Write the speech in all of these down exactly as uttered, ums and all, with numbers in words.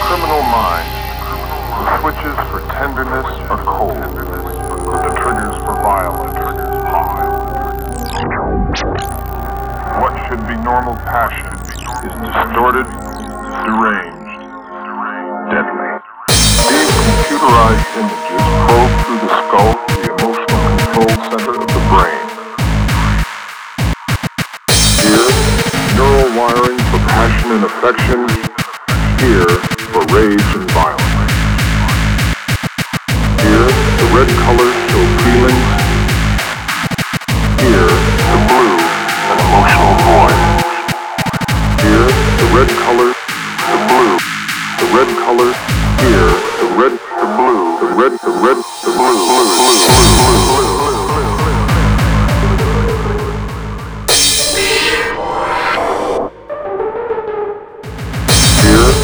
criminal mind, the switches for tenderness are cold, but the triggers for violence high. What should be normal passion is distorted, deranged, deadly. These computerized images probe through the skull to the emotional control center of the brain. Here, neural wiring for passion and affection. Here, for rage and violence. Here, the red colors show feelings. Here, the blue, an emotional void. Here, the red color, the blue, the red color. Here, the red, the blue, the red, the red, the blue, blue, blue, blue, blue, blue.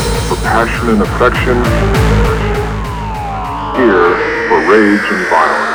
Passion and affection, here for rage and violence.